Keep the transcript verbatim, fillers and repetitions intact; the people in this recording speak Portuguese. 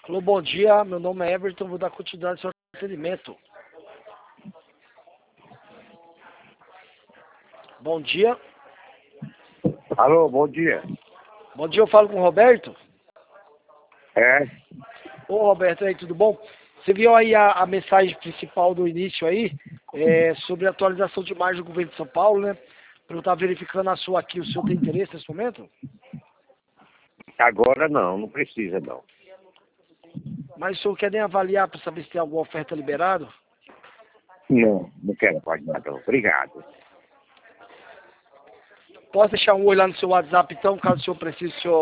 Falou, bom dia, meu nome é Everton, vou dar continuidade ao seu atendimento. Bom dia. Alô, bom dia. Bom dia, eu falo com o Roberto. É, Ô Roberto, aí, tudo bom? Você viu aí a, a mensagem principal do início aí, é, sobre a atualização de margem do governo de São Paulo, né? Para eu estar verificando a sua aqui, o senhor tem interesse nesse momento? agora não, não precisa não. Mas o senhor quer nem avaliar para saber se tem alguma oferta liberada? Não, não quero mais nada. Obrigado. Posso deixar um oi lá no seu WhatsApp então, caso o senhor precise, o senhor